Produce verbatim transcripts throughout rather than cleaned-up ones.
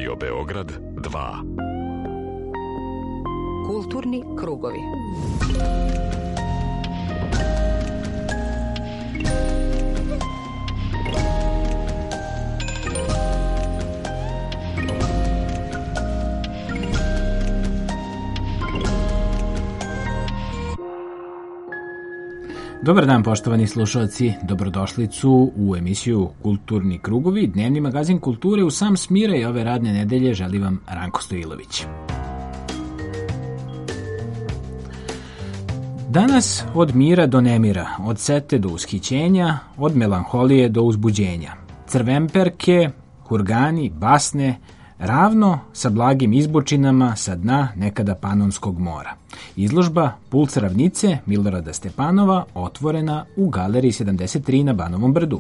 Radio Beograd dva. Kulturni krugovi. Dobar dan, poštovani slušalci, dobrodošlicu u emisiju Kulturni krugovi, dnevni magazin kulture u sam smire i ove radne nedelje želi vam Ranko Stojilović. Danas od mira do nemira, od sete do ushićenja, od melanholije do uzbuđenja. Crvemperke, hurgani, basne, ravno sa blagim izbočinama sa dna nekada Panonskog mora. Izložba Pulc ravnice Milorada Stepanova otvorena u Galeriji sedamdeset tri na Banovom brdu.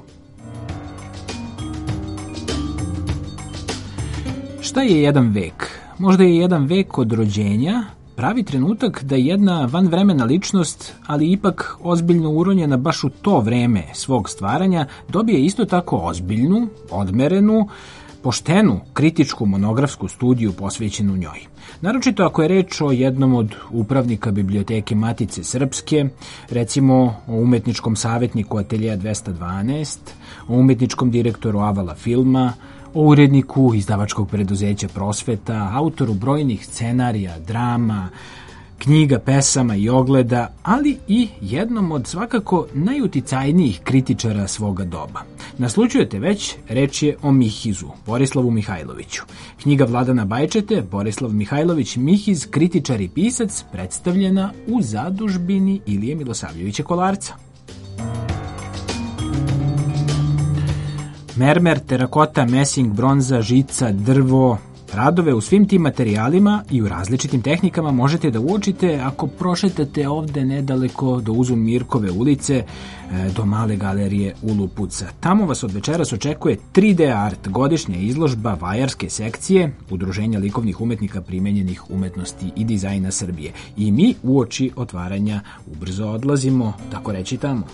Šta je jedan vek? Možda je jedan vek od rođenja pravi trenutak da jedna vanvremena ličnost, ali ipak ozbiljno uronjena baš u to vreme svog stvaranja, dobije isto tako ozbiljnu, odmerenu, poštenu, kritičku monografsku studiju posvećenu njoj. Naročito ako je reč o jednom od upravnika biblioteke Matice Srpske, recimo o umetničkom savjetniku Ateljeja dvesta dvanaest, o umetničkom direktoru Avala filma, o uredniku izdavačkog preduzeća Prosveta, autoru brojnih scenarija, drama, knjiga, pesama i ogleda, ali i jednom od svakako najuticajnijih kritičara svoga doba. Naslučujete već, reč je o Mihizu, Borislavu Mihajloviću. Knjiga Vladana Bajčete, Borislav Mihajlović Mihiz, kritičar i pisac, predstavljena u zadužbini Ilije Milosavljevića Kolarca. Mermer, terakota, mesing, bronza, žica, drvo, radove u svim tim materijalima i u različitim tehnikama možete da uočite ako prošetate ovde nedaleko do Uzun Mirkove ulice, do Male galerije u Lupuca. Tamo vas od večeras očekuje tri D art, godišnja izložba vajarske sekcije Udruženja likovnih umetnika primenjenih umetnosti i dizajna Srbije. I mi uoči otvaranja ubrzo odlazimo, tako reći, tamo.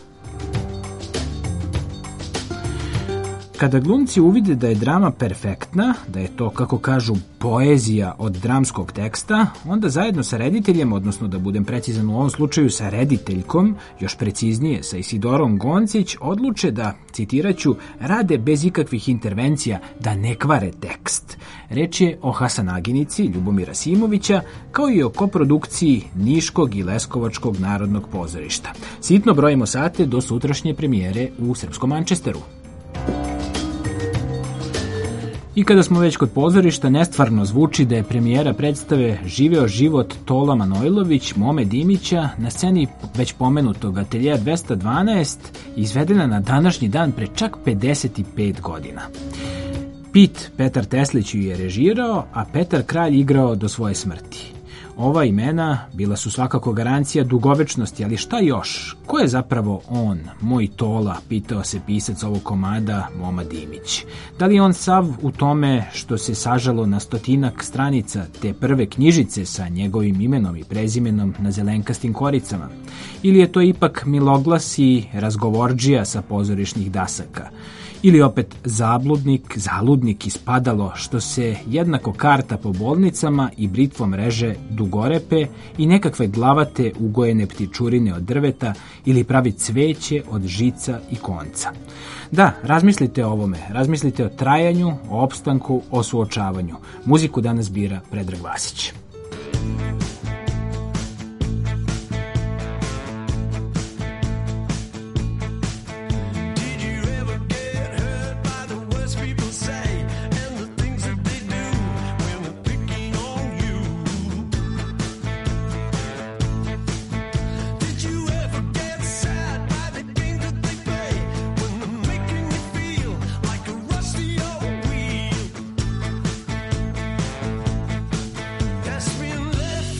Kada glumci uvide da je drama perfektna, da je to, kako kažu, poezija od dramskog teksta, onda zajedno sa rediteljem, odnosno da budem precizan u ovom slučaju sa rediteljkom, još preciznije sa Isidorom Goncić, odluče da, citiraću, rade bez ikakvih intervencija, da ne kvare tekst. Reč je o Hasanaginici Ljubomira Simovića, kao i o koprodukciji Niškog i Leskovačkog narodnog pozorišta. Sitno brojimo sate do sutrašnje premijere u srpskom Mančesteru. I kada smo već kod pozorišta, nestvarno zvuči da je premijera predstave Živeo život Tola Manojlović, Mome Dimića na sceni već pomenutog Ateljeja dvesta dvanaest izvedena na današnji dan pre čak pedeset pet godina. Pit Petar Teslić ju je režirao, a Petar Kralj igrao do svoje smrti. Ova imena bila su svakako garancija dugovečnosti, ali šta još? Ko je zapravo on, moj Tola, pitao se pisac ovog komada, Moma Dimić. Da li je on sav u tome što se sažalo na stotinak stranica te prve knjižice sa njegovim imenom i prezimenom na zelenkastim koricama? Ili je to ipak miloglas i razgovorđija sa pozorišnih dasaka? Ili opet zabludnik, zaludnik ispadalo što se jednako karta po bolnicama i britvom reže dugorepe i nekakve glavate ugojene ptičurine od drveta ili pravi cveće od žica i konca. Da, razmislite o ovome, razmislite o trajanju, o opstanku, o suočavanju. Muziku danas bira Predrag Vasić. That's been left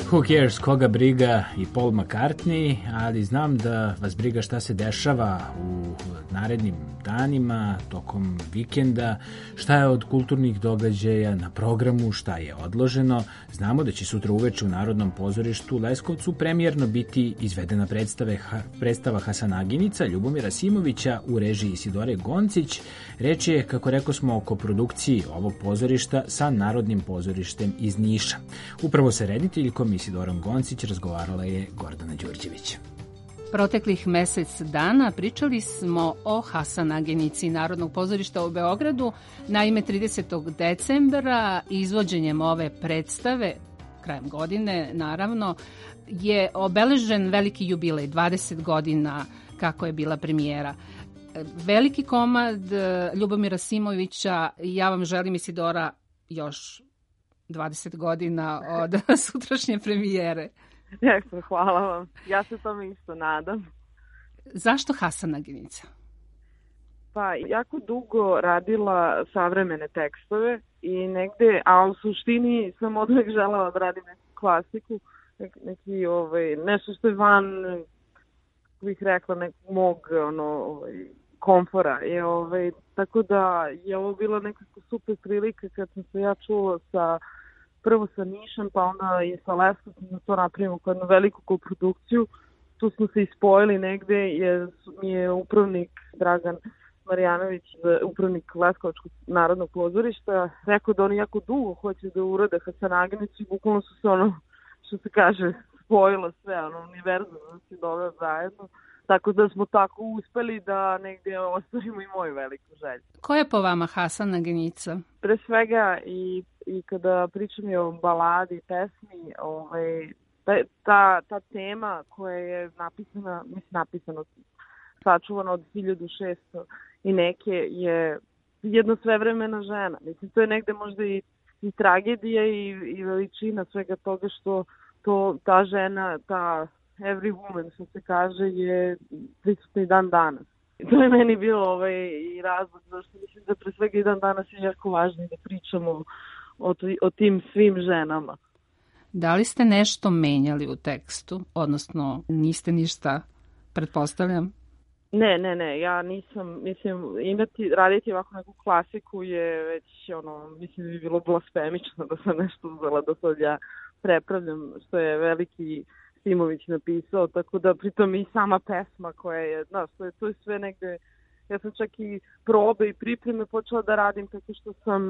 Who cares, koga briga i Paul McCartney, ali znam da vas briga šta se dešava u narednim danima, tokom vikenda, šta je od kulturnih događaja na programu, šta je odloženo. Znamo da će sutra uveče u Narodnom pozorištu u Leskovcu premijerno biti izvedena predstave, predstava Hasanaginica Ljubomira Simovića u režiji Isidore Goncić. Reč je, kako rekao smo, oko produkciji ovog pozorišta sa Narodnim pozorištem iz Niša. Upravo sa rediteljkom Isidorom Goncić razgovarala je Gordana Đurđević. Proteklih mesec dana pričali smo o Hasanagenici Narodnog pozorišta u Beogradu. Naime, tridesetog decembra izvođenjem ove predstave, krajem godine naravno, je obeležen veliki jubilej, dvadeset godina kako je bila premijera. Veliki komad Ljubomira Simovića, ja vam želim, Isidora, još dvadeset godina od sutrašnje premijere. Jako, hvala vam. Ja se tome isto nadam. Zašto Hasanaginica? Pa, jako dugo radila savremene tekstove i negde, a u suštini sam odvek želela da radim neku klasiku, neki, ovaj, nešto što je van, bih rekla, nekog mog ono, ovaj, komfora. I, ovaj, tako da je ovo bila nekako super prilika kad sam se ja čula sa prvo sa Nišem, pa onda i sa Leskovcem da to napravimo kao jednu veliku koprodukciju. Tu smo se ispojili negde, jer mi je upravnik Dragan Marjanović, upravnik Leskovačkog narodnog pozorišta, rekao da oni jako dugo hoće da urade Hasanagenicu i bukvalno su se ono, što se kaže, spojilo sve, ono, univerzum da se doveo zajedno. Tako da smo tako uspeli da negdje ostavimo i moju veliku želju. Ko je po vama Hasanagenica? Pre svega i, i kada pričam i o baladi, pesmi, ovaj, ta, ta tema koja je napisana, mislim napisano, sačuvana od hiljadu šesto i neke, je jedna svevremena žena. Mislim, to je negde možda i, i tragedija i, i veličina svega toga što to, ta žena, ta every woman, što se kaže, je prisutni dan danas. I to je meni bilo ovaj, i razlog, zašto mislim da pre svega i dan danas je jako važno da pričamo o, o tim svim ženama. Da li ste nešto menjali u tekstu? Odnosno, niste ništa, pretpostavljam? Ne, ne, ne, ja nisam, mislim, imati, raditi ovako neku klasiku je već, ono, mislim da bi bilo blasfemično da sam nešto uzela, da sad ja prepravljam, što je veliki Simović napisao, tako da pritom i sama pesma koja je, znaš, to je, to je sve negde, ja sam čak i probe i pripreme počela da radim tako što sam,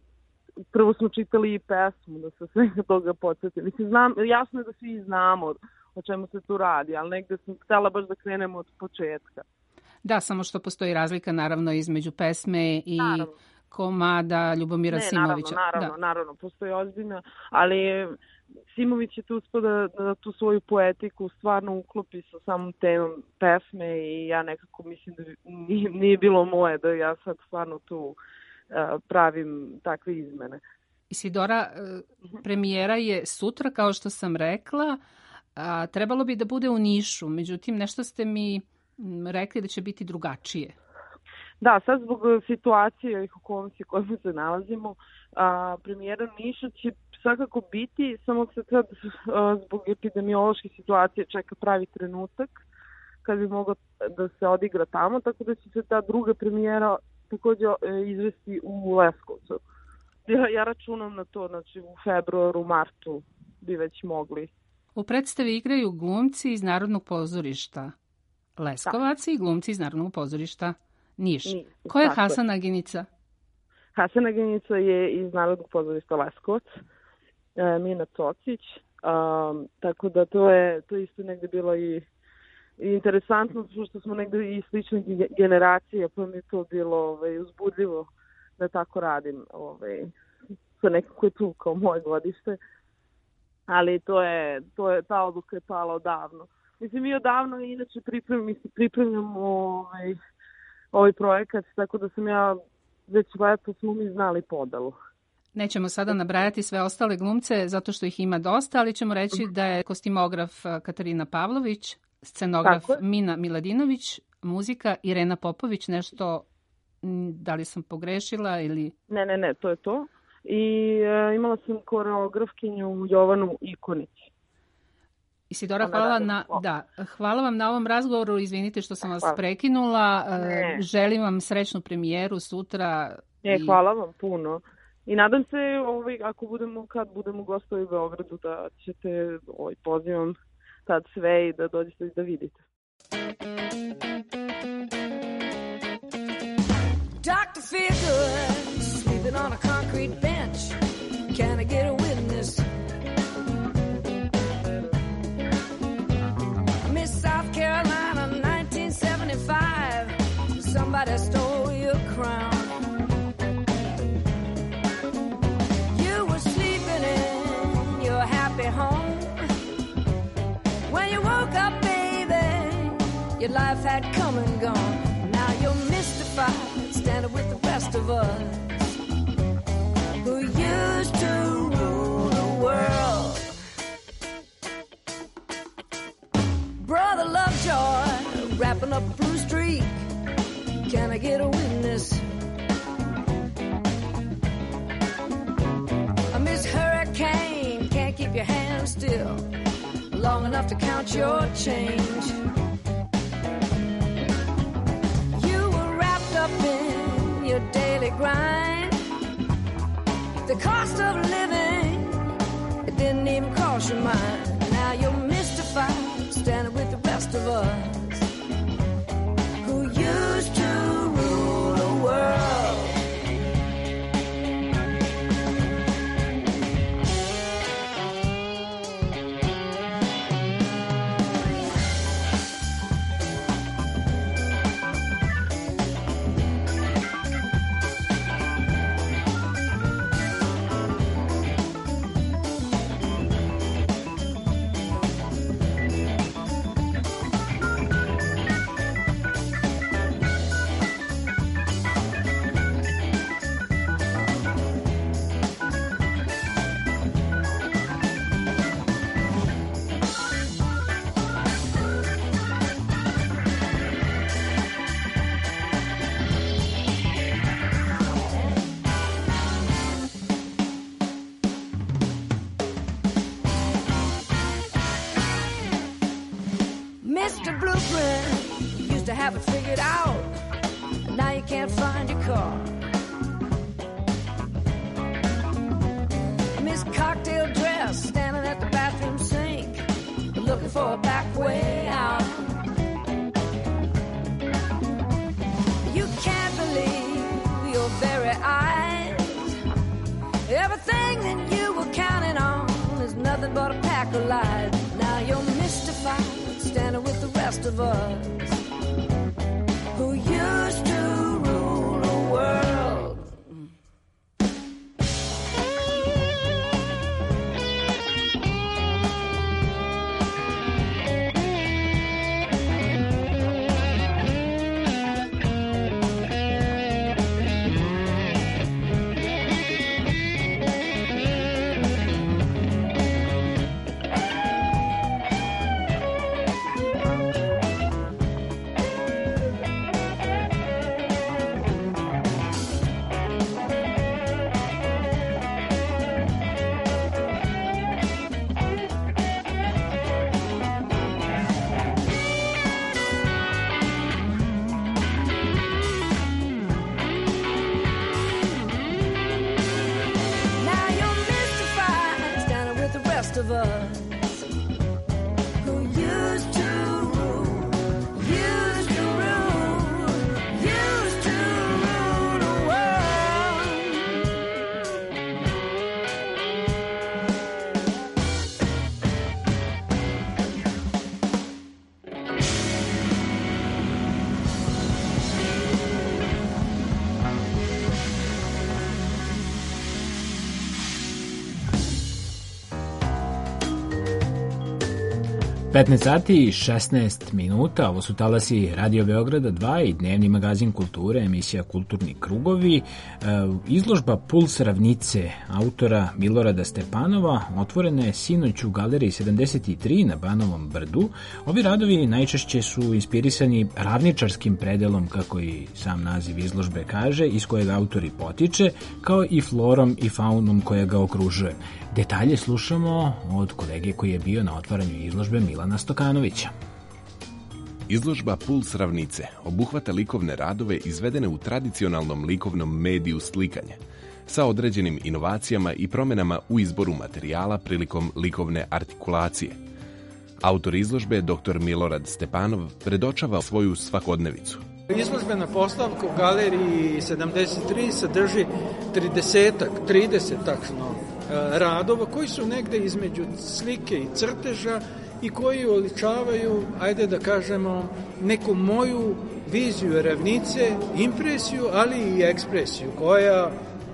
prvo smo čitali i pesmu, da se svega toga podsjetim. Mislim, znam, jasno je da svi znamo o čemu se tu radi, ali negde sam htjela baš da krenemo od početka. Da, samo što postoji razlika naravno između pesme i naravno. komada Ljubomira ne, Simovića. Naravno, naravno, da. naravno, postoji ozbiljna, ali Simović je tu uspio da, da tu svoju poetiku stvarno uklopi sa samom temom pesme i ja nekako mislim da nije, nije bilo moje da ja sad stvarno tu uh, pravim takve izmene. Isidora, premijera je sutra, kao što sam rekla, a trebalo bi da bude u Nišu, međutim nešto ste mi rekli da će biti drugačije. Da, sad zbog situacije i okolnosti u kojima se nalazimo, a, premijera Niša će svakako biti, samo se sad a, zbog epidemiološke situacije čeka pravi trenutak kad bi mogao da se odigra tamo, tako da će se ta druga premijera također izvesti u Leskovcu. Ja, ja računam na to, znači u februaru, martu bi već mogli. U predstavi igraju glumci iz Narodnog pozorišta Leskovac i glumci iz Narodnog pozorišta Niš. Niš. Ko je Hasanaginica? Hasanaginica je iz Narodnog pozorišta Leskovac, e, Mina Cocić, um, tako da to je to isto negde bilo i, i interesantno, što smo negde i slične generacije, pa mi je to bilo ovaj, uzbudljivo da tako radim ovaj, sa nekako je tu kao moje godište, ali to je, to je, ta odluka je pala odavno. Mislim, mi odavno inače pripremimo, pripremimo ovaj, ovaj projekat, tako da sam ja već leto smo mi znali podelu. Nećemo sada nabrajati sve ostale glumce, zato što ih ima dosta, ali ćemo reći da je kostimograf Katarina Pavlović, scenograf Mina Miladinović, muzika Irena Popović, nešto, da li sam pogrešila ili... Ne, ne, ne, to je to. I e, imala sam koreografkinju Jovanu Ikonić. Isidora, hvala, na, da, hvala vam na ovom razgovoru. Izvinite što sam vas hvala. prekinula. Ne. Želim vam srećnu premijeru sutra. Ne, i... Hvala vam puno. I nadam se, ovaj, ako budemo, kad budemo gostovi u Beogradu, da ćete, ovaj, pozivam tad sve i da dođete da vidite. Doctor Feelgood, sleeping on a concrete bench. Can I get a witness? Miss South Carolina, nineteen seventy-five. Somebody stole your crown. You were sleeping in your happy home. When you woke up, baby, your life had come and gone. Now you're mystified, standing with the rest of us who used to rule the world. Brother Lovejoy, wrapping up a blue streak. Can I get a witness? A Miss Hurricane, can't keep your hands still long enough to count your change. You were wrapped up in your daily grind. The cost of living, it didn't even cross your mind. Now you're mystified, standing with the rest of us who used to rule the world. Mister Blueprint used to have it figured out. Now you can't find your car. Miss Cocktail Dress standing at the bathroom sink, looking for a back way out. You can't believe your very eyes. Everything that you were counting on is nothing but a pack of lies. Now you're mystified, standing with the rest of us who used to rule the world. petnaest sati i šesnaest minuta, ovo su talasi Radio Beograda dva i dnevni magazin kulture, emisija Kulturni krugovi. Izložba Puls ravnice autora Milorada Stepanova otvorena je sinoć u galeriji sedamdeset tri na Banovom brdu. Ovi radovi najčešće su inspirisani ravničarskim predelom, kako i sam naziv izložbe kaže, iz kojeg autor i potiče, kao i florom i faunom koja ga okružuje. Detalje slušamo od kolege koji je bio na otvaranju izložbe Milana Stokanovića. Izložba Puls ravnice obuhvata likovne radove izvedene u tradicionalnom likovnom mediju slikanja, sa određenim inovacijama i promjenama u izboru materijala prilikom likovne artikulacije. Autor izložbe, doktor Milorad Stepanov, predočava svoju svakodnevicu. Izložbena postavka u galeriji sedamdeset tri sadrži tridesetak, trideset tačno radova koji su negde između slike i crteža i koji oličavaju, ajde da kažemo, neku moju viziju ravnice, impresiju, ali i ekspresiju, koja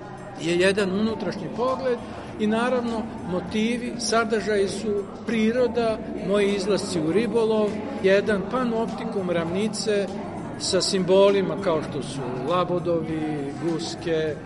je jedan unutrašnji pogled i naravno motivi, sadržaji su priroda, moji izlasci u ribolov, jedan panoptikum ravnice sa simbolima kao što su labodovi, guske,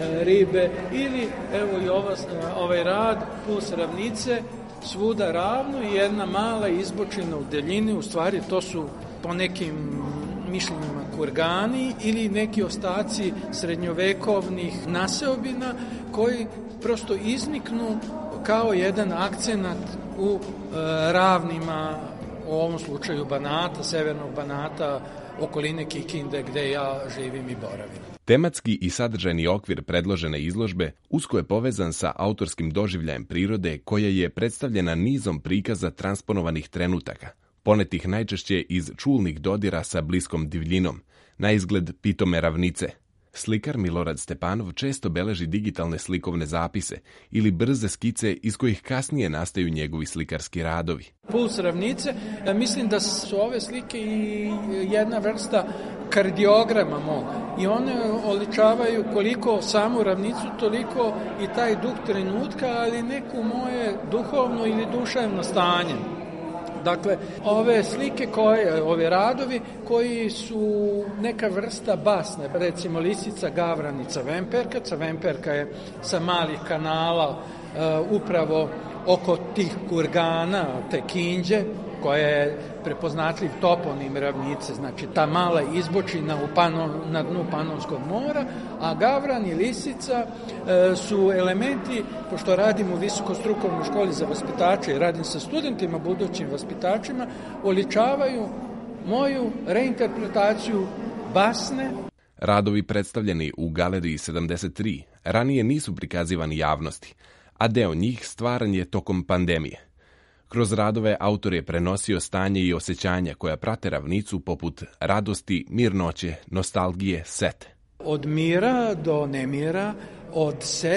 ribe ili evo i ova, ovaj rad Puls ravnice, svuda ravno i jedna mala izbočina u daljini, u stvari to su po nekim mišljenjima kurgani ili neki ostaci srednjovekovnih naseobina koji prosto izniknu kao jedan akcenat u e, ravnima, u ovom slučaju Banata, severnog Banata, okoline Kikinde gde ja živim i boravim. Tematski i sadržajni okvir predložene izložbe usko je povezan sa autorskim doživljajem prirode koja je predstavljena nizom prikaza transponovanih trenutaka, ponetih najčešće iz čulnih dodira sa bliskom divljinom, na izgled pitome ravnice. Slikar Milorad Stepanov često beleži digitalne slikovne zapise ili brze skice iz kojih kasnije nastaju njegovi slikarski radovi. Puls ravnice, mislim da su ove slike i jedna vrsta kardiograma mog i one oličavaju koliko samu ravnicu, toliko i taj duh trenutka, ali neku moje duhovno ili duševno stanje. Dakle, ove slike, koje, ove radovi koji su neka vrsta basne, recimo lisica, gavranica, vemperka. Vemperka je sa malih kanala uh, upravo oko tih kurgana, te kinđe, koja je prepoznatljiv toponim ravnice, znači ta mala izbočina u pano, na dnu Panonskog mora, a gavran i lisica e, su elementi, pošto radim u visokostrukovnoj školi za vaspitače i radim sa studentima, budućim vaspitačima, oličavaju moju reinterpretaciju basne. Radovi predstavljeni u galeriji sedamdeset tri ranije nisu prikazivani javnosti, a deo njih stvaran je tokom pandemije. Kroz radove autor je prenosio stanje i osjećanja koja prate ravnicu poput radosti, mirnoće, nostalgije, sete. Od mira do nemira, od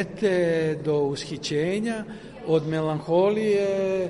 sete do ushićenja, od melanholije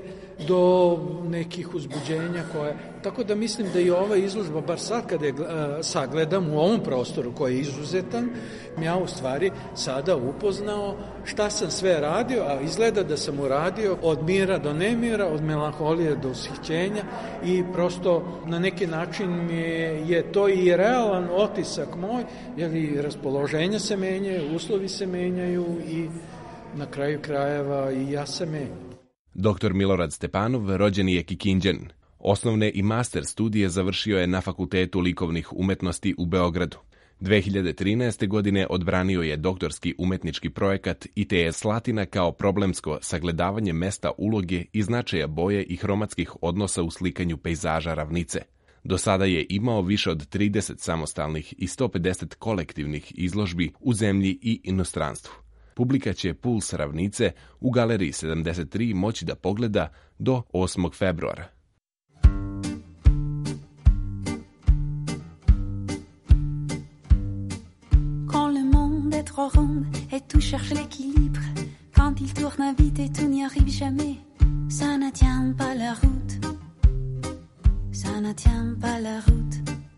do nekih uzbuđenja koje... Tako da mislim da i ova izložba, bar sad kada je sagledam u ovom prostoru koji je izuzetan, ja u stvari sada upoznao šta sam sve radio, a izgleda da sam uradio od mira do nemira, od melanholije do ushićenja i prosto na neki način je, je to i realan otisak moj, jer i raspoloženja se menjaju, uslovi se menjaju i na kraju krajeva i ja se menjam. Doktor Milorad Stepanov rođeni je Kikinđanin. Osnovne i master studije završio je na Fakultetu likovnih umetnosti u Beogradu. dve hiljade trinaeste. godine odbranio je doktorski umetnički projekat I T S Slatina kao problemsko sagledavanje mesta uloge i značaja boje i hromatskih odnosa u slikanju pejzaža ravnice. Do sada je imao više od trideset samostalnih i sto pedeset kolektivnih izložbi u zemlji i inostranstvu. Publika će Puls ravnice u galeriji sedamdeset tri moći da pogleda do osmog februara. Quand le monde est trop rond et tout cherche l'équilibre, quand il tourne vite et tout n'y arrive jamais, ça ne tient pas la route, ça ne tient pas la route.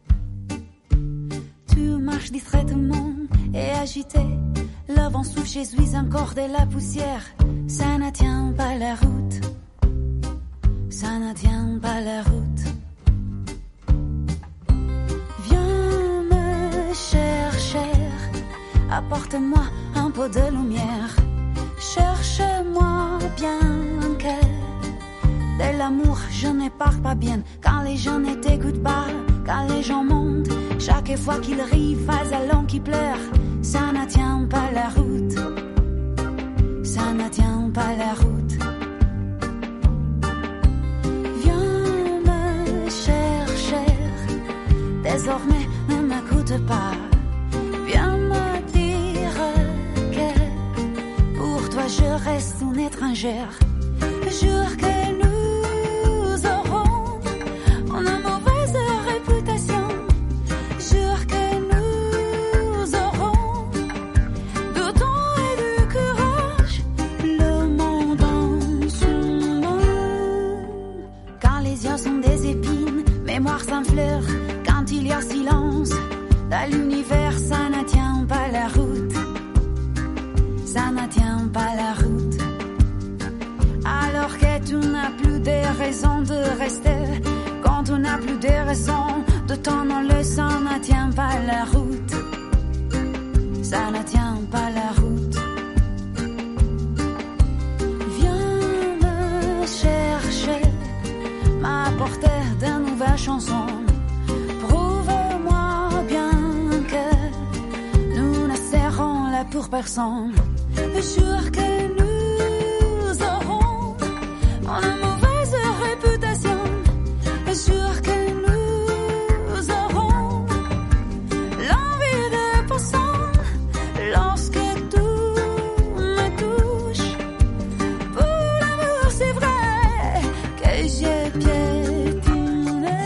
Tu marches distraitement et agité, le vent souffle, j'essuie encore de la poussière. Ça ne tient pas la route, ça ne tient tiens pas la route. Viens me chercher, apporte-moi un peu de lumière. Cherche-moi bien que de l'amour je ne parle pas bien. Quand les gens ne t'écoutent pas, quand les gens montent, chaque fois qu'ils rient, face à l'homme qui pleure. Ça ne tient pas la route, ça ne tient pas la route. Viens me chercher, désormais ne m'écoute pas. Viens me dire que pour toi je reste une étrangère. Jure que nous aurons une mauvaise réputation. Jure que nous aurons du temps et du courage. Le monde en son nom. Quand les yeux sont des épines, mémoire sans fleurs. Quand il y a silence dans l'univers, ça ne tient pas la route. Ça ne tient pas la route. Alors que tu n'as plus de raison de rester, quand tu n'as plus de raison de t'en aller, ça ne tient pas la route. Ça ne tient pas la route. Viens me chercher, m'apporter de nouvelles chansons. Prouve-moi bien que nous ne serons là pour personne. Jure que nous aurons une mauvaise réputation. Jure que nous aurons l'envie de personne lorsque tout me touche. Pour l'amour, c'est vrai que j'ai piétiné.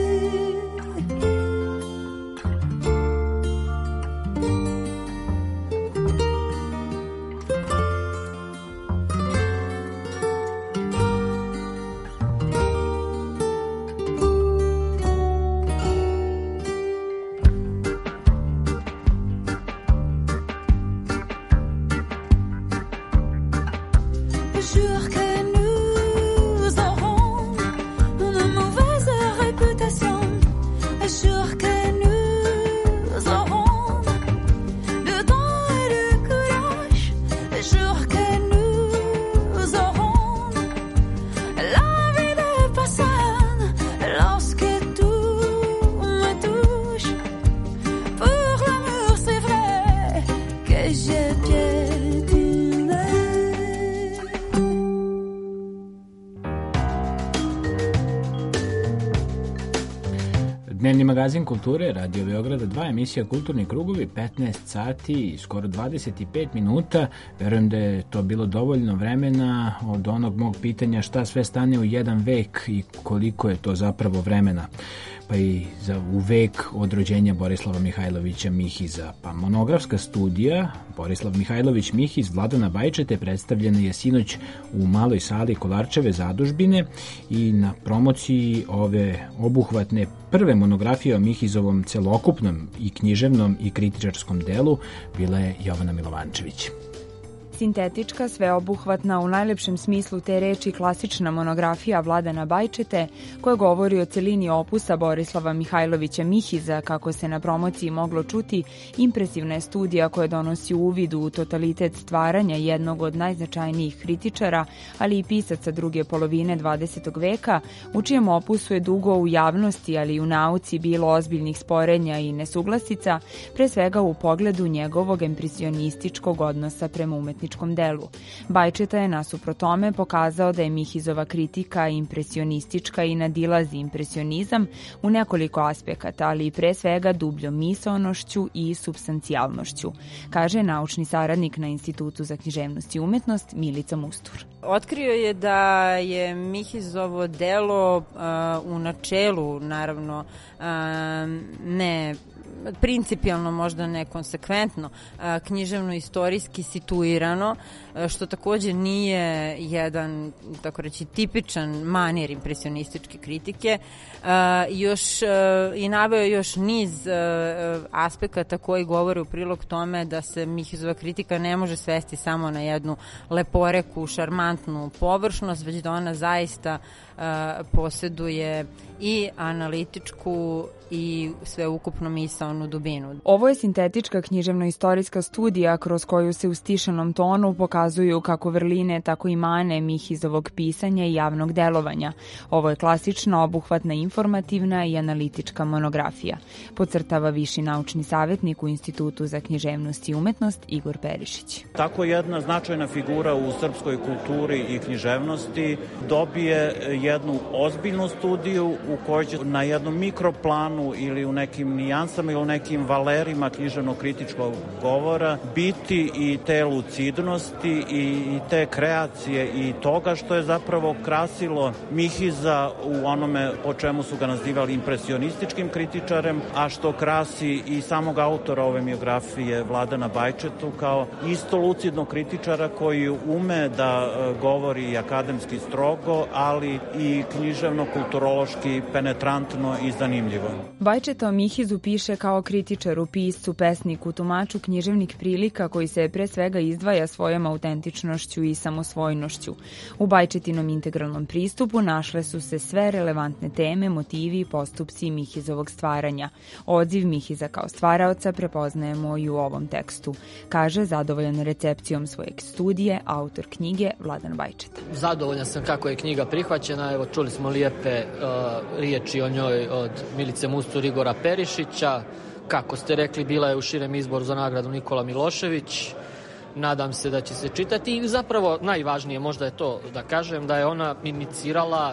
Jure que nous aurons une mauvaise réputation. Jure que nous aurons du temps et du courage. Jure que nous aurons l'envie de personne lorsque tout me touche. Pour l'amour, c'est vrai que j'ai piétiné. Dnevni magazin kulture, Radio Beograda dva, emisija Kulturni krugovi, petnaest sati, skoro dvadeset pet minuta. Verujem da je to bilo dovoljno vremena od onog mog pitanja šta sve stane u jedan vek i koliko je to zapravo vremena. Pa i za u vek od rođenja Borislava Mihajlovića Mihiza. Pa monografska studija Borislav Mihajlović Mihiz Vladana Bajčete predstavljena je sinoć u maloj sali Kolarčeve zadužbine i na promociji ove obuhvatne prve monografije o Mihizovom celokupnom i književnom i kritičarskom delu bila je Jovana Milovančević. Sintetička, sveobuhvatna, u najlepšem smislu te reči klasična monografija Vladana Bajčete, koja govori o celini opusa Borislava Mihajlovića Mihiza, kako se na promociji moglo čuti, impresivna je studija koja donosi uvid u totalitet stvaranja jednog od najznačajnijih kritičara, ali i pisaca druge polovine dvadesetog veka, u čijem opusu je dugo u javnosti, ali i u nauci bilo ozbiljnih sporenja i nesuglasica, pre svega u pogledu njegovog impresionističkog odnosa prema umetničkom delu. Bajčeta je nasuprot tome pokazao da je Mihizova kritika impresionistička i nadilazi impresionizam u nekoliko aspekata, ali i pre svega dubljom misaonošću i supstancijalnošću, kaže naučni saradnik na Institutu za književnost i umetnost Milica Mustur. Otkrio je da je Mihizovo delo uh, u načelu, naravno, uh, ne principijalno, možda nekonsekventno, književno-istorijski situirano, što takođe nije jedan, tako reći, tipičan manir impresionističke kritike. Još, i naveo još niz aspekata koji govore u prilog tome da se Mihizova kritika ne može svesti samo na jednu leporeku, šarmantnu površnost, već da ona zaista posjeduje i analitičku i sveukupno misaonu dubinu. Ovo je sintetička književno-istorijska studija kroz koju se u stišenom tonu pokazuju kako vrline, tako i mane Mihizovog pisanja i javnog delovanja. Ovo je klasična, obuhvatna, informativna i analitička monografija, podcrtava viši naučni savjetnik u Institutu za književnost i umetnost Igor Perišić. Tako jedna značajna figura u srpskoj kulturi i književnosti dobije jednu ozbiljnu studiju u kojoj će na jednom mikroplanu ili u nekim nijansama ili u nekim valerima književno-kritičkog govora biti i te lucidnosti i te kreacije i toga što je zapravo krasilo Mihiza u onome po čemu su ga nazivali impresionističkim kritičarem, a što krasi i samog autora ove biografije Vladana Bajčetu kao isto lucidnog kritičara koji ume da govori akademski strogo, ali i književno-kulturološki penetrantno i zanimljivo. Bajčeta o Mihizu piše kao kritičaru, piscu, pesniku, tumaču književnih prilika koji se pre svega izdvaja svojom autentičnošću i samosvojnošću. U Bajčetinom integralnom pristupu našle su se sve relevantne teme, motivi i postupci Mihizovog stvaranja. Odziv Mihiza kao stvaraoca prepoznajemo i u ovom tekstu, kaže zadovoljan recepcijom svojeg studije autor knjige Vladan Bajčeta. Zadovoljan sam kako je knjiga prihvaćena, evo čuli smo lijepe uh, riječi o njoj od Milice Mustur, Igora Perišića. Kako ste rekli, bila je u širem izboru za nagradu Nikola Milošević. Nadam se da će se čitati i zapravo najvažnije možda je to da kažem da je ona inicirala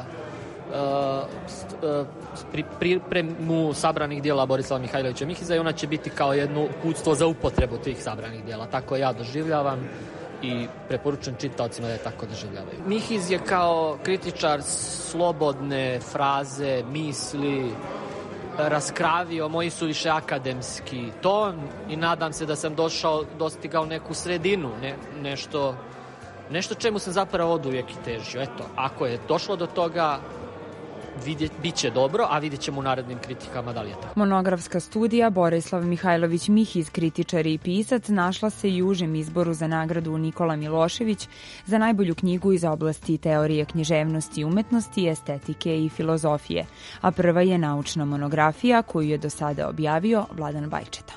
uh, pri, pripremu sabranih dijela Borislava Mihajlovića Mihiza i ona će biti kao jedno uputstvo za upotrebu tih sabranih dijela. Tako ja doživljavam i preporučujem čitaocima da je tako doživljavaju. Mihiz je kao kritičar slobodne fraze, misli, raskravio moj suviše akademski ton i nadam se da sam došao, dostigao neku sredinu, ne, nešto, nešto čemu sam zapravo od uvijek i težio. Eto, ako je došlo do toga, vidjet, bit će dobro, a vidjet ćemo u narednim kritikama da li je tako. Monografska studija Borislav Mihajlović Mihiz, kritičar i pisac, našla se i u užem izboru za nagradu Nikola Milošević za najbolju knjigu iz oblasti teorije književnosti i umetnosti, estetike i filozofije, a prva je naučna monografija koju je do sada objavio Vladan Bajčeta.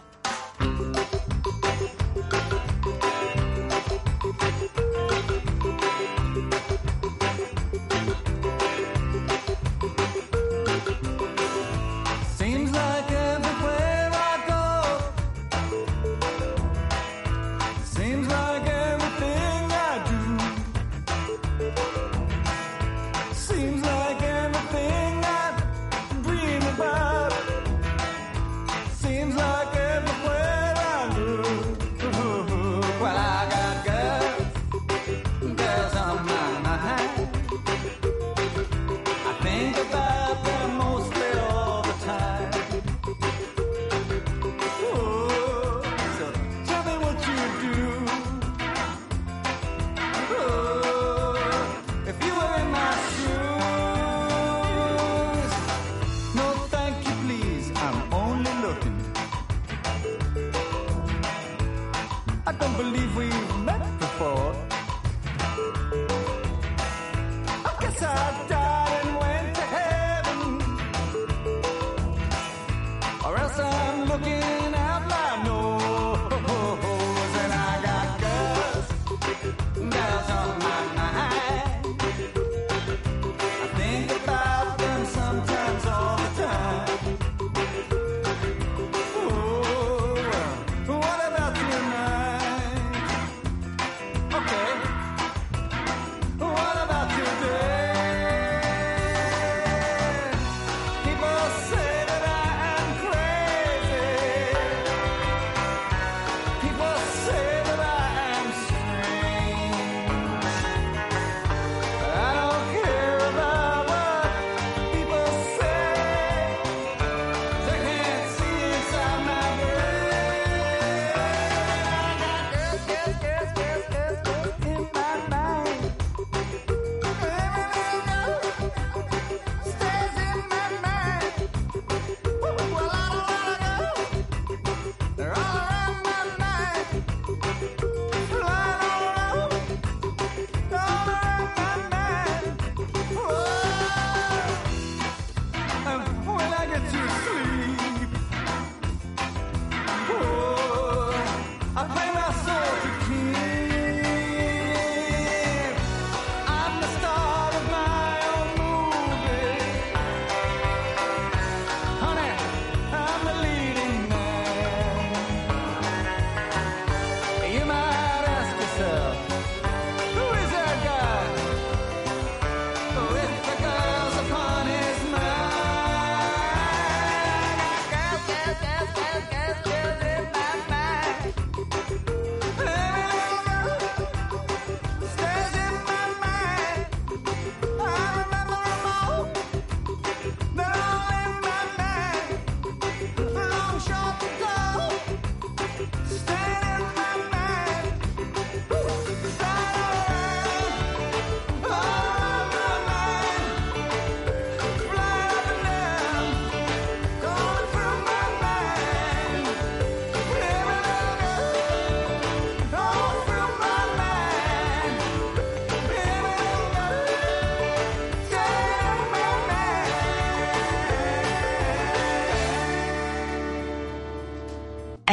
Seems like every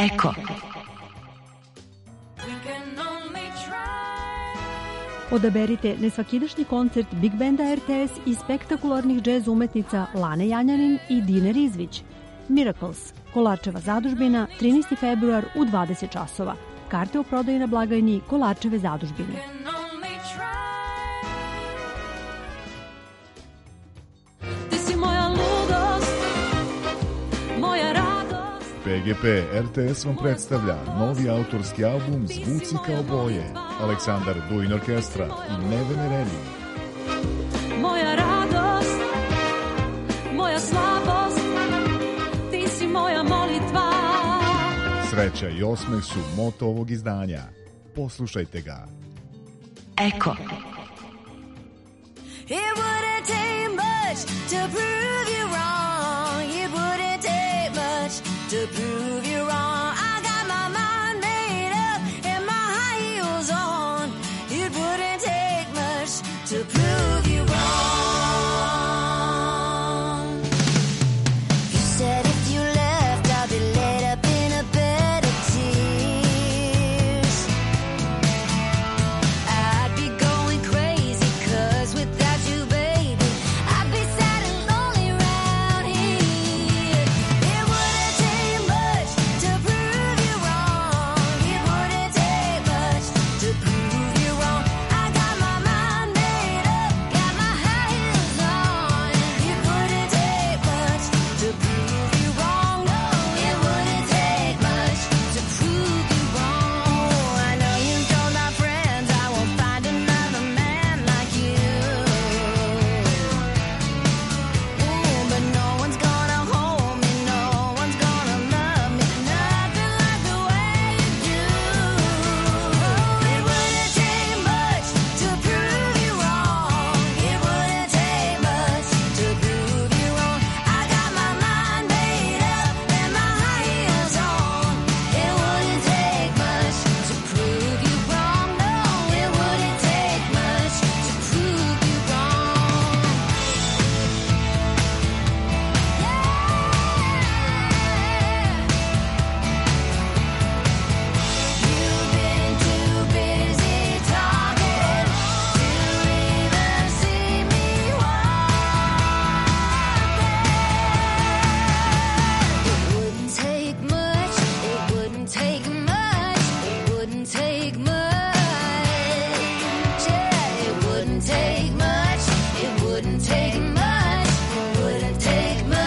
Eko. Odaberite nesvakidašnji koncert Big Banda R T S i spektakularnih džez umetnica Lane Janjanin i Dine Rizvić. Miracles, Kolarčeva zadužbina, trinaesti februar u dvadeset časova. Karte u prodaju na blagajni Kolarčeve zadužbine. P G P R T S vam predstavlja novi autorski album Zvuci kao boje, Aleksandar Duin Orkestra i Nevene Redi. Moja radost, moja slabost, ti si moja molitva. Sreća i osmeh su moto ovog izdanja. Poslušajte ga. Eko. It wouldn't take much to prove you wrong. It wouldn't take much to prove you wrong. I got my mind made up and my high heels on. It wouldn't take much to prove you wrong. You said if you left, I'd be laid up in a bed of tears. I'd be going crazy 'cause without you, baby, I'd be sad and lonely round here. It wouldn't take much to prove you wrong. It wouldn't take much to prove you wrong. I got my mind made up, got my high heels on. It wouldn't take much to prove you wrong. No, it wouldn't take much to prove you wrong. I know you told my friends I won't find another man like you. Ooh, but no one's gonna hold me, no one's gonna love me, nothing like the way you do. It wouldn't take much to prove you wrong. It wouldn't take much to prove you wrong. I got my mind made up and my high heels on. It wouldn't take much to prove you wrong. No, it wouldn't take much to prove you wrong. You've been too busy talking to even see me walking. It wouldn't take much, it wouldn't take much, it wouldn't take much. Yeah, it wouldn't take much, it wouldn't take much, it wouldn't take much.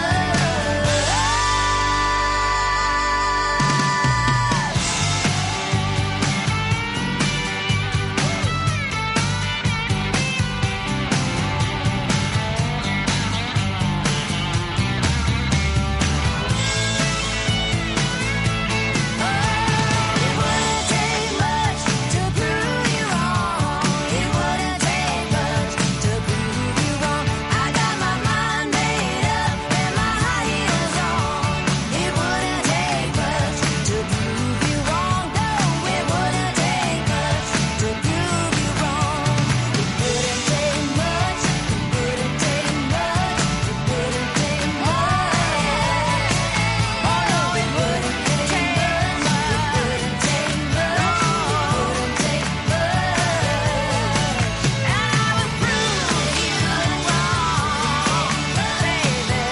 It wouldn't take much to prove you wrong. It wouldn't take much to prove you wrong. I got my mind made up and my high heels on. It wouldn't take much to prove you wrong. No, it wouldn't take much to prove you wrong. It wouldn't take much. It wouldn't take much. It wouldn't take much. Oh no, it wouldn't take much. It wouldn't take much. It wouldn't take much. And I would prove you wrong, baby.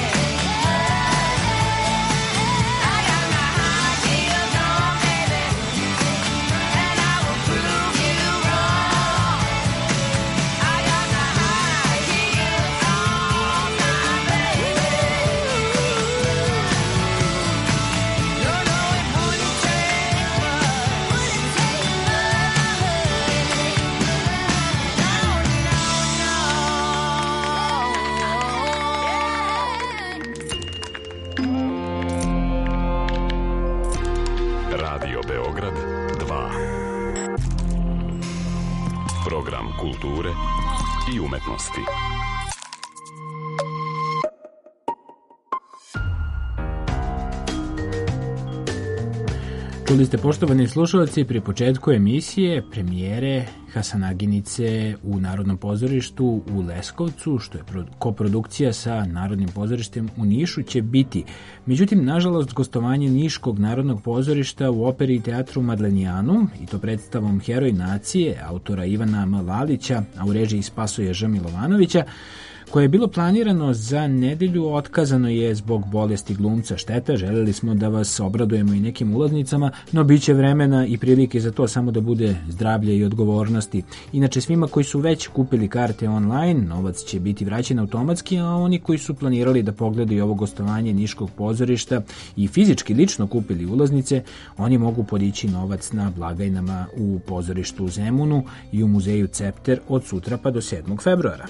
I got my high heels on, baby, and I will prove you wrong. I got my high heels on, my baby. No, no, it wouldn't take much. Wouldn't take Radio Beograd dva. Program kulture i umetnosti. Čuli ste, poštovani slušalci, pri početku emisije premijere Hasanaginice u Narodnom pozorištu u Leskovcu, što je koprodukcija sa Narodnim pozorištem u Nišu, će biti. Međutim, nažalost, gostovanje Niškog Narodnog pozorišta u operi i teatru Madlenijanu, i to predstavom Heroj nacije, autora Ivana M. Lalića, a u režiji Spasoja Ž. Milovanovića, koje je bilo planirano za nedelju, otkazano je zbog bolesti glumca. Šteta, želeli smo da vas obradujemo i nekim ulaznicama, no bit će vremena i prilike za to, samo da bude zdravlja i odgovornosti. Inače, svima koji su već kupili karte online, novac će biti vraćen automatski, a oni koji su planirali da pogledaju ovo gostovanje Niškog pozorišta i fizički lično kupili ulaznice, oni mogu podići novac na blagajnama u pozorištu u Zemunu i u muzeju Cepter od sutra pa do sedmog februara.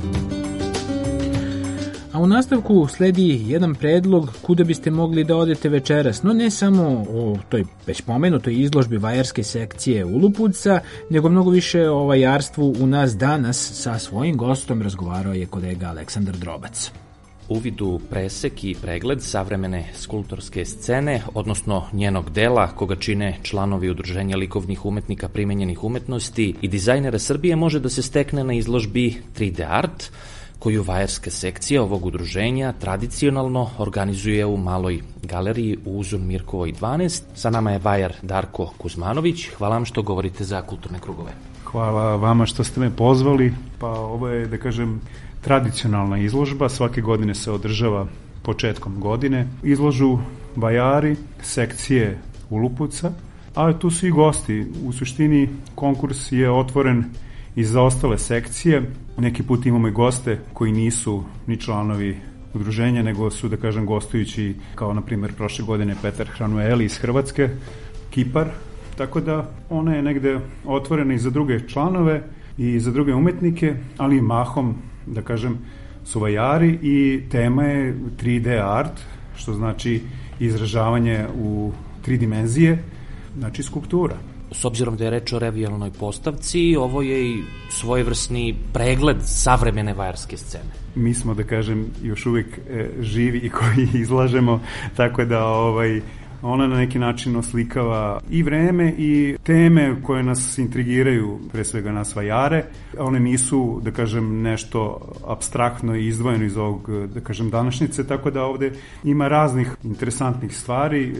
A u nastavku sledi jedan predlog kuda biste mogli da odete večeras, no ne samo o toj već pomenutoj izložbi vajarske sekcije Ulupuca, nego mnogo više o vajarstvu u nas danas. Sa svojim gostom razgovarao je kolega Aleksandar Drobac. Uvid u presek i pregled savremene skulptorske scene, odnosno njenog dela, koga čine članovi Udruženja likovnih umetnika primenjenih umetnosti i dizajnera Srbije, može da se stekne na izložbi tri D Art, koju vajarska sekcija ovog udruženja tradicionalno organizuje u maloj galeriji u Uzun Mirkovoj dvanaest. Sa nama je vajar Darko Kuzmanović. Hvala vam što govorite za kulturne krugove. Hvala vama što ste me pozvali. Pa ovo je, da kažem, tradicionalna izložba. Svake godine se održava početkom godine. Izložu vajari sekcije Ulupuca, a tu su i gosti. U suštini konkurs je otvoren i za ostale sekcije. Neki put imamo i goste koji nisu ni članovi udruženja, nego su, da kažem, gostujući, kao na primjer prošle godine Petar Hranueli iz Hrvatske, Kipar, tako da ona je negde otvorena i za druge članove i za druge umetnike, ali i mahom, da kažem, su vajari, i tema je tri D art, što znači izražavanje u tri dimenzije, znači skulptura. S obzirom da je reč o revijalnoj postavci, ovo je i svojevrsni pregled savremene vajarske scene. Mi smo, da kažem, još uvijek e, živi i koji izlažemo, tako da ovaj, ona na neki način oslikava i vreme i teme koje nas intrigiraju, pre svega nas vajare. One nisu, da kažem, nešto apstraktno i izdvojeno iz ovog, da kažem, današnjice, tako da ovde ima raznih interesantnih stvari.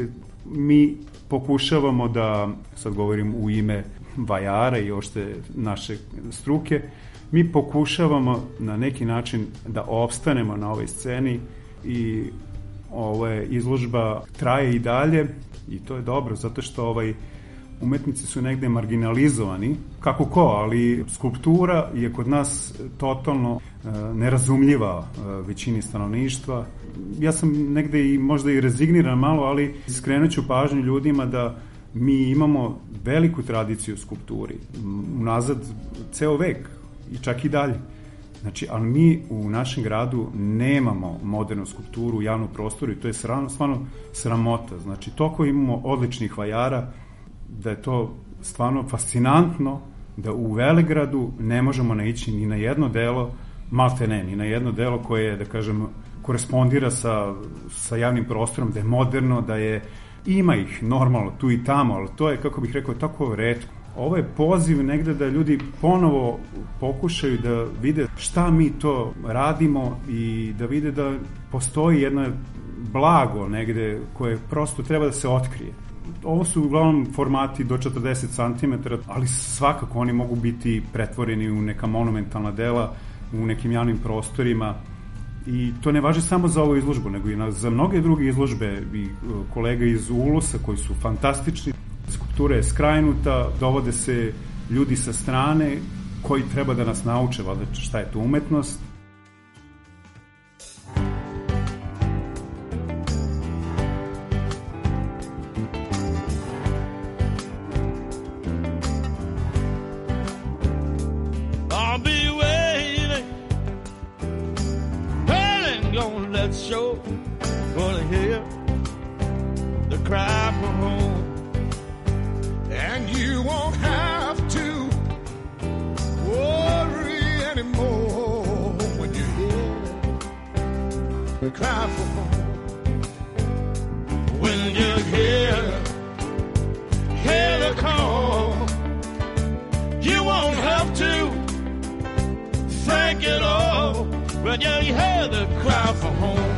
Mi pokušavamo da, sad govorim u ime vajara i ošte naše struke, mi pokušavamo na neki način da opstanemo na ovoj sceni i ova izložba traje i dalje, i to je dobro, zato što ovaj umetnici su negde marginalizovani, kako ko, ali skulptura je kod nas totalno e, nerazumljiva e, većini stanovništva. Ja sam negde i možda i rezigniran malo, ali skrenut ću pažnju ljudima da mi imamo veliku tradiciju u skulpturi, unazad ceo vek i čak i dalje. Znači, ali mi u našem gradu nemamo modernu skulpturu u javnom prostoru i to je stvarno sramota. Znači, toliko imamo odličnih vajara da je to stvarno fascinantno da u Velegradu ne možemo naići ni na jedno delo, malte ne, ni na jedno delo koje, da kažem, korespondira sa, sa javnim prostorom, da je moderno, da je, ima ih normalno tu i tamo, ali to je, kako bih rekao, tako retko. Ovo je poziv negde da ljudi ponovo pokušaju da vide šta mi to radimo i da vide da postoji jedno blago negde koje prosto treba da se otkrije. Ovo su uglavnom formati do četrdeset centimetara, ali svakako oni mogu biti pretvoreni u neka monumentalna dela, u nekim javnim prostorima. I to ne važi samo za ovu izložbu, nego i na, za mnoge druge izložbe i kolega iz Ulusa koji su fantastični. Skulptura je skrajnuta, dovode se ljudi sa strane koji treba da nas nauče valjda šta je to umetnost. Cry for home when you're here when you hear the cry for home.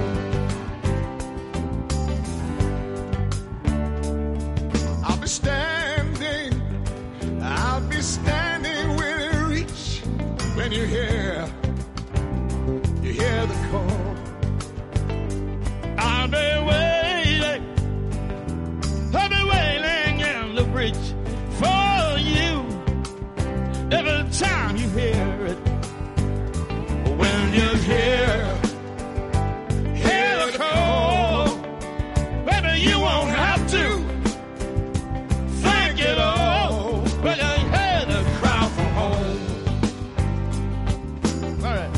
I'll be standing, I'll be standing within reach when you hear, you hear the call. I'll be waiting, I'll be waiting in the bridge for you every time you hear it. When you hear, hear the call, baby, you won't have to think it all when you hear the cry for home. All right.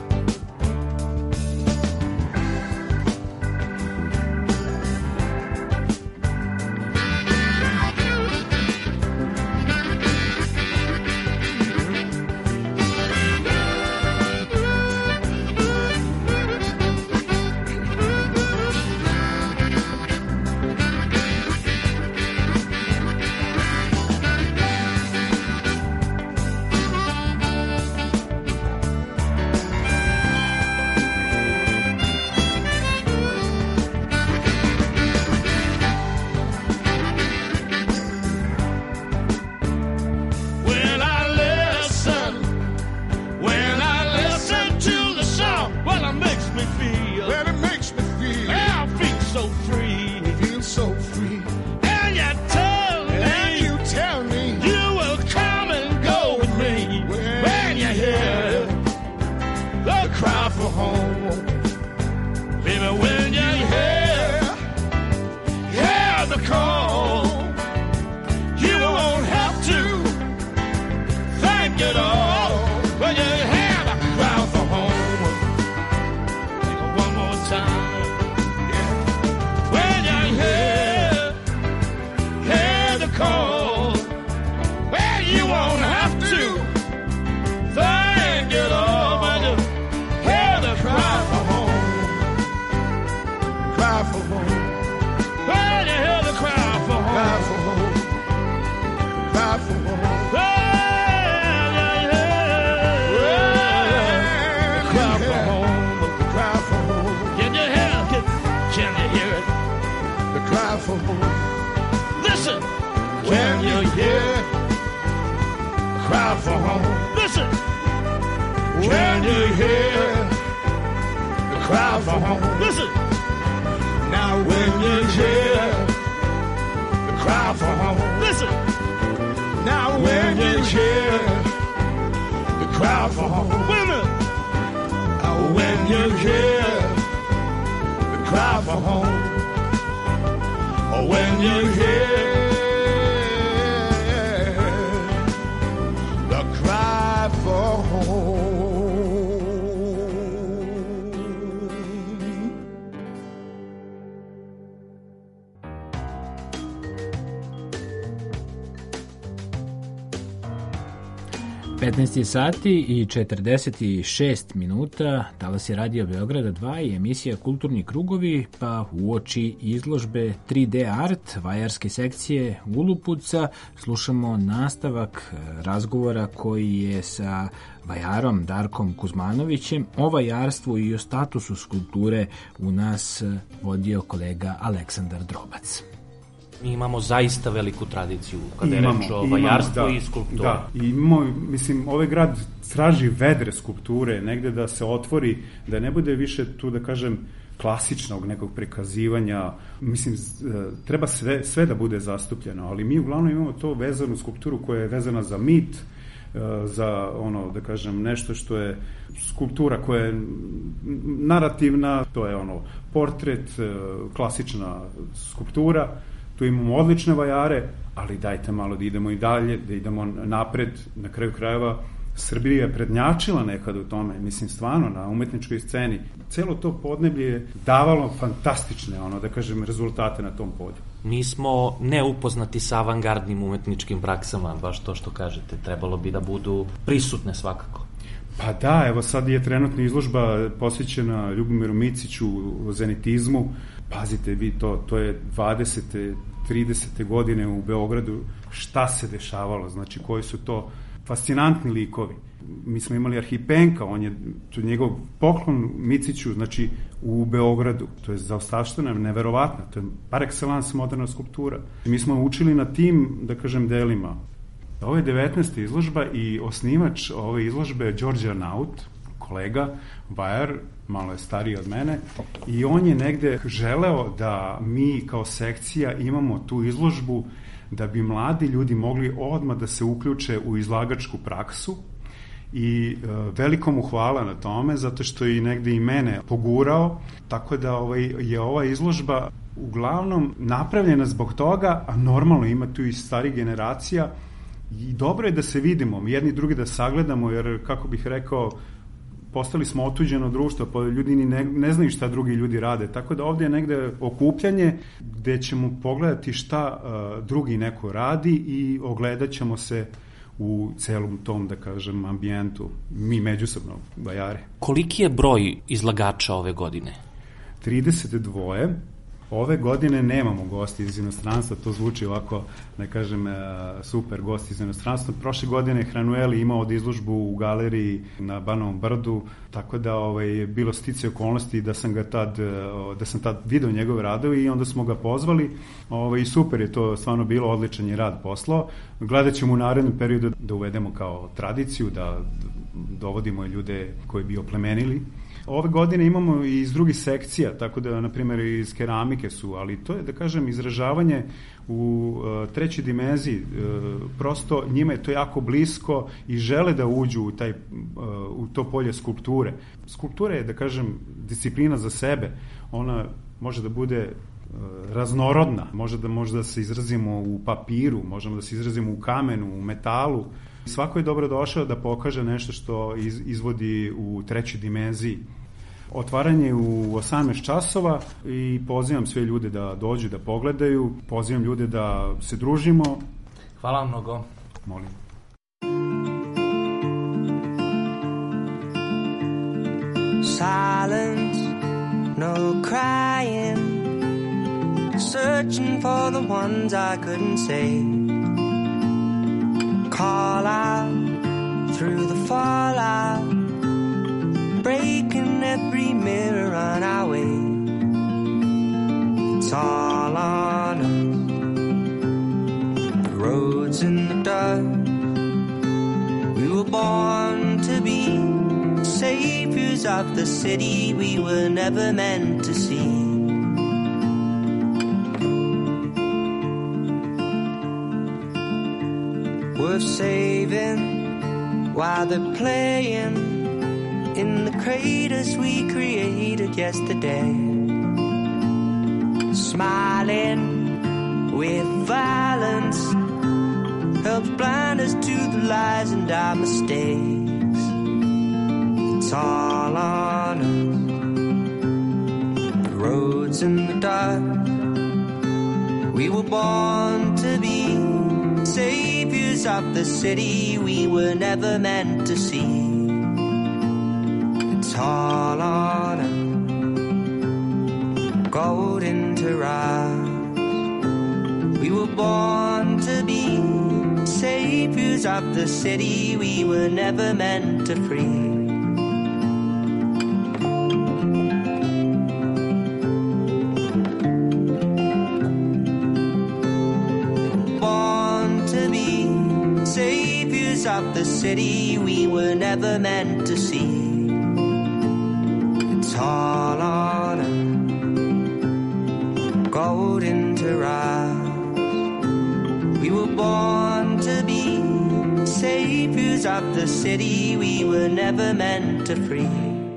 petnaest sati i četrdeset šest minuta, talas je Radio Beograda dva i emisija Kulturni krugovi, pa uoči izložbe tri D art vajarske sekcije Ulupuca slušamo nastavak razgovora koji je sa vajarom Darkom Kuzmanovićem o vajarstvu i o statusu skulpture u nas vodio kolega Aleksandar Drobac. Mi imamo zaista veliku tradiciju kada je reč o vajarstvu i skulpturi. Da, i imamo, mislim, ovaj grad traži vedre skulpture, negde da se otvori, da ne bude više tu, da kažem, klasičnog nekog prikazivanja. Mislim, treba sve, sve da bude zastupljeno, ali mi uglavnom imamo to vezanu skulpturu koja je vezana za mit, za ono, da kažem, nešto što je skulptura koja je narativna, to je ono portret, klasična skulptura. Tu imamo odlične vajare, ali dajte malo da idemo i dalje, da idemo napred. Na kraju krajeva Srbija je prednjačila nekada u tome, mislim stvarno na umetničkoj sceni. Celo to podneblje je davalo fantastične, ono, da kažem, rezultate na tom polju. Mi smo neupoznati sa avangardnim umetničkim praksama, baš to što kažete, trebalo bi da budu prisutne svakako. Pa da, evo sad je trenutna izložba posvećena Ljubomiru Miciću o zenitizmu. Pazite vi to, to je dvadesete tridesete godine u Beogradu, šta se dešavalo, znači koji su to fascinantni likovi. Mi smo imali Arhipenka, on je, to je njegov poklon Miciću, znači u Beogradu. To je zaostavština neverovatna, to je par excellence moderna skulptura. Mi smo učili na tim, da kažem, delima. Ovo je devetnaesta izložba i osnivač ove izložbe je Đorđe Arnaut, kolega, vajar, malo je stariji od mene, i on je negde želeo da mi kao sekcija imamo tu izložbu da bi mladi ljudi mogli odmah da se uključe u izlagačku praksu i e, veliko mu hvala na tome, zato što je i negde i mene pogurao, tako da ovaj, je ova izložba uglavnom napravljena zbog toga, a normalno ima tu i stari generacija i dobro je da se vidimo, jedni drugi da sagledamo, jer kako bih rekao, postali smo otuđeno društvo, pa ljudi ni ne, ne znaju šta drugi ljudi rade, tako da ovdje je negde okupljanje gde ćemo pogledati šta uh, drugi neko radi i ogledat ćemo se u celom tom, da kažem, ambijentu, mi međusobno, vajare. Koliki je broj izlagača ove godine? trideset dva. Ove godine nemamo gosti iz inostranstva, to zvuči ovako, ne kažem, super gosti iz inostranstva. Prošle godine je Hranueli imao od izložbu u galeriji na Banovom brdu, tako da ovaj, bilo stice okolnosti da sam ga tad, da sam tad video njegove radove i onda smo ga pozvali. Ovaj, i super je to stvarno bilo, odličan je rad poslao. Gledat ćemo u narednom periodu da uvedemo kao tradiciju, da dovodimo ljude koji bi oplemenili. Ove godine imamo i iz drugih sekcija, tako da, na primjer, iz keramike su, ali to je, da kažem, izražavanje u uh, trećoj dimenziji. Uh, prosto njima je to jako blisko i žele da uđu u, taj, uh, u to polje skulpture. Skulptura je, da kažem, disciplina za sebe. Ona može da bude uh, raznorodna, može da, može da se izrazimo u papiru, možemo da se izrazimo u kamenu, u metalu. Svako je dobro došao da pokaže nešto što iz, izvodi u trećoj dimenziji. Otvaranje u osamnaest časova i pozivam sve ljude da dođu, da pogledaju, pozivam ljude da se družimo. Hvala vam mnogo. Molim. Silence, no crying, searching for the ones I couldn't say. Call out through the fallout, breaking every mirror on our way. It's all on us, the roads in the dark. We were born to be saviors of the city we were never meant to see. Worth saving while they're playing in the craters we created yesterday. Smiling with violence helps blind us to the lies and our mistakes. It's all on us, the roads in the dark. We were born to be saviors of the city we were never meant to see. It's all on us, golden to rise. We were born to be saviors of the city we were never meant to free. Of the city we were never meant to see. It's all on us, golden to rise. We were born to be saviors of the city we were never meant to free.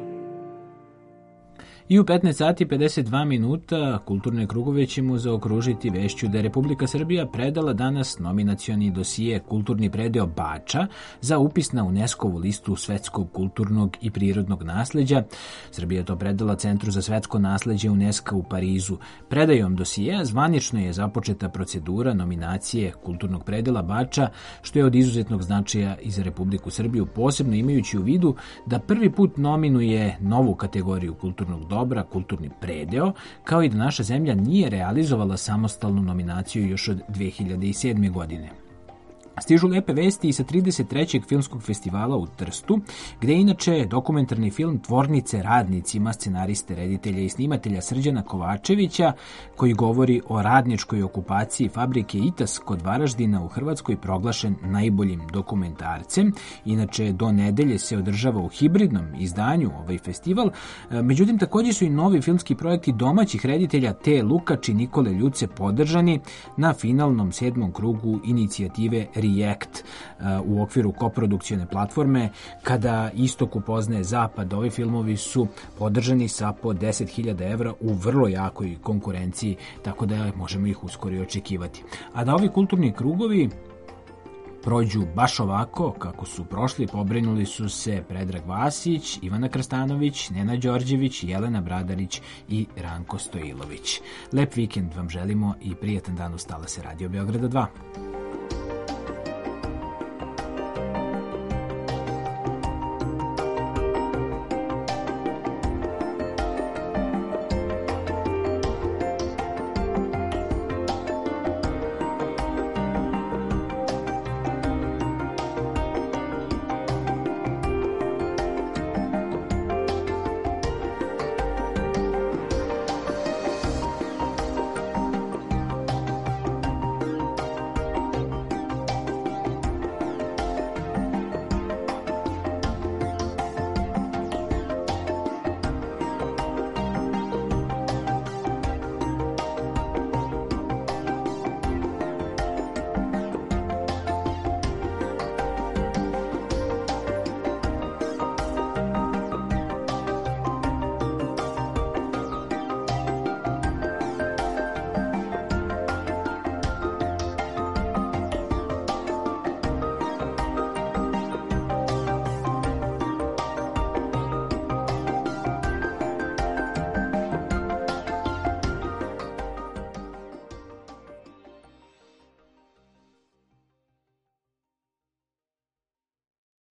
I u petnaest sati i pedeset dva minuta kulturne krugove ćemo zaokružiti vešću da je Republika Srbija predala danas nominacioni dosije Kulturni predeo Bača za upis na UNESCO-vu listu svetskog kulturnog i prirodnog nasleđa. Srbija je to predala Centru za svetsko nasleđe UNESCO u Parizu. Predajom dosijeja zvanično je započeta procedura nominacije Kulturnog predela Bača, što je od izuzetnog značaja i za Republiku Srbiju, posebno imajući u vidu da prvi put nominuje novu kategoriju kulturnog dobra, dobra, kulturni predeo, kao i da naša zemlja nije realizovala samostalnu nominaciju još od dve hiljade sedme. godine. Stižu lepe vesti i sa trideset trećeg filmskog festivala u Trstu, gde je inače dokumentarni film Tvornice radnicima scenariste, reditelja i snimatelja Srđana Kovačevića, koji govori o radničkoj okupaciji fabrike Itas kod Varaždina u Hrvatskoj, proglašen najboljim dokumentarcem. Inače, do nedelje se održava u hibridnom izdanju ovaj festival. Međutim, također su i novi filmski projekti domaćih reditelja Te Lukač i Nikole Ljuce podržani na finalnom sedmom krugu inicijative React u okviru koprodukcione platforme. Kada istok upoznaje zapad, ovi filmovi su podržani sa po deset hiljada evra u vrlo jakoj konkurenciji, tako da možemo ih uskoro i očekivati. A da ovi kulturni krugovi prođu baš ovako kako su prošli, pobrinuli su se Predrag Vasić, Ivana Krstanović, Nena Đorđević, Jelena Bradarić i Ranko Stojilović. Lep vikend vam želimo i prijatan dan uz talase Radio Beograda dva.